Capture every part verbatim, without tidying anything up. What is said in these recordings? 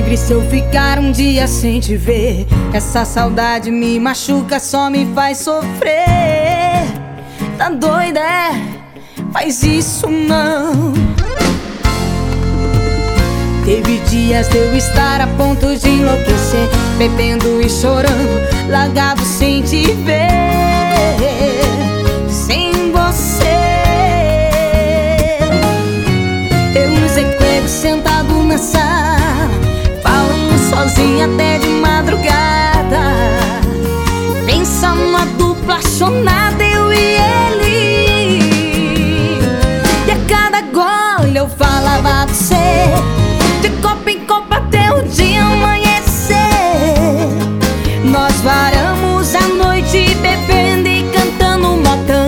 milagre se eu ficar um dia sem te ver. Essa saudade me machuca, só me faz sofrer. Tá doida, é? Faz isso não. Teve dias de eu estar a ponto de enlouquecer, bebendo e chorando, largado sem te ver, sem você. Eu nos recuego sentado na sala, falando sozinha até de madrugada, pensando numa dupla apaixonada, eu e ele. E a cada gole eu falava de você, de copa em copa até o dia amanhecer. Nós varamos a noite bebendo e cantando um modão,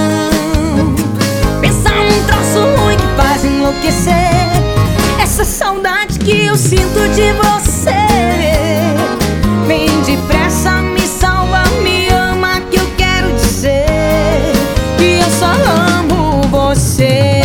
pensar num troço ruim que faz enlouquecer. Essa saudade que eu sinto de você, vem depressa, me salva, me ama, que eu quero dizer que eu só amo você.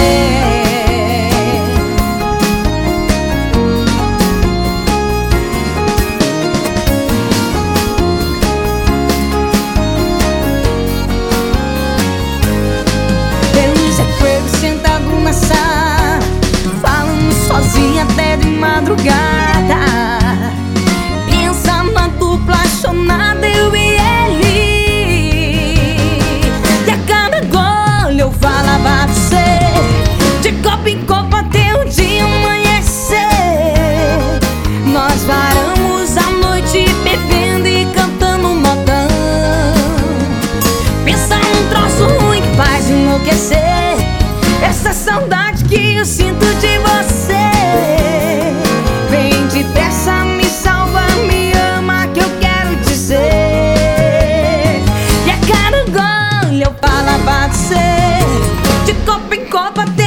Sentado na sala, falando sozinha até de madrugada, pensando na dupla apaixonada, eu e ele. E a cada gole eu falava de você, de copa em copa até o dia amanhecer. Nós varamos a noite bebendo e cantando um modão, pensando num troço ruim que faz enlouquecer. Essa saudade que eu sinto de você, vem depressa, me salva, me ama, que eu quero dizer. E a cada gole eu falava de você, de copa em copa.